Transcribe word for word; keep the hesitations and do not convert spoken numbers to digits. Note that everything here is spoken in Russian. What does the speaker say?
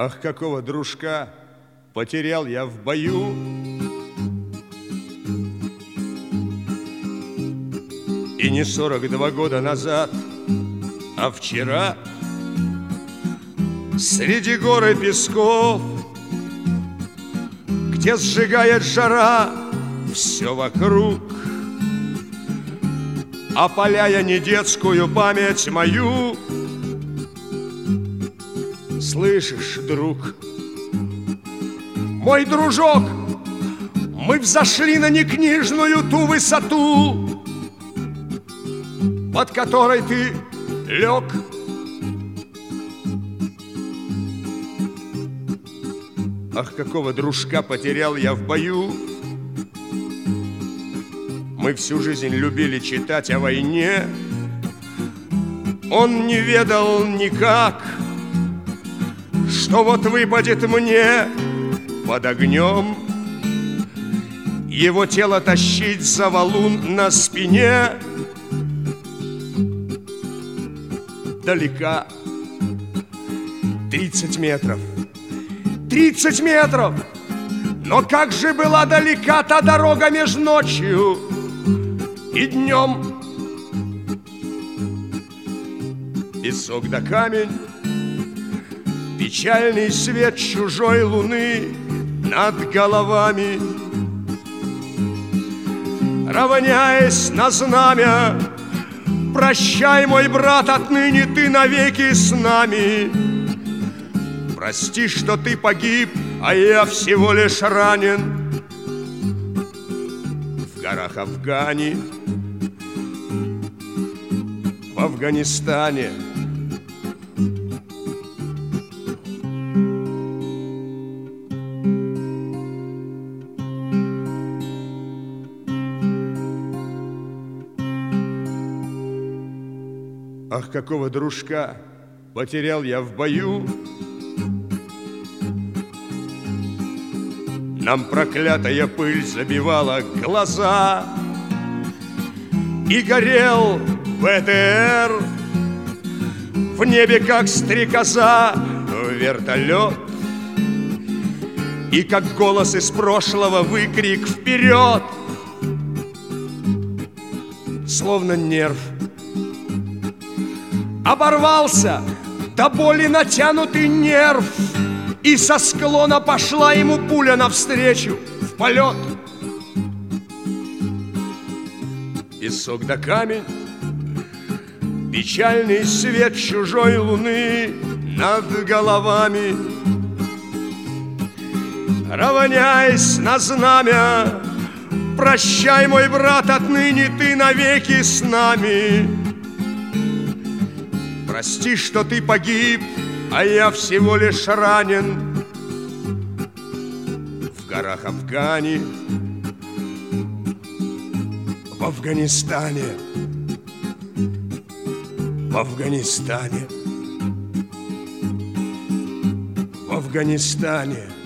Ах, какого дружка потерял я в бою. И не сорок два года назад, а вчера среди гор и песков, где сжигает жара все вокруг, опаляя не детскую память мою. Слышишь, друг, мой дружок, мы взошли на некнижную ту высоту, под которой ты лег. Ах, какого дружка потерял я в бою. Мы всю жизнь любили читать о войне. Он не ведал никак, что вот выпадет мне под огнем его тело тащить за валун на спине. Далека тридцать метров, тридцать метров, но как же была далека та дорога между ночью и днем. Песок да камень, печальный свет чужой луны над головами, равняясь на знамя. Прощай, мой брат, отныне ты навеки с нами. Прости, что ты погиб, а я всего лишь ранен в горах Афгани, в Афганистане. Ах, какого дружка потерял я в бою. Нам проклятая пыль забивала глаза, и горел ВТР в небе, как стрекоза, вертолет. И как голос из прошлого выкрик вперед, словно нерв оборвался до боли натянутый нерв, и со склона пошла ему пуля навстречу в полет. Песок да камень, печальный свет чужой луны над головами, равняясь на знамя. Прощай, мой брат, отныне ты навеки с нами. Прости, что ты погиб, а я всего лишь ранен в горах Афгани, в Афганистане, в Афганистане, в Афганистане.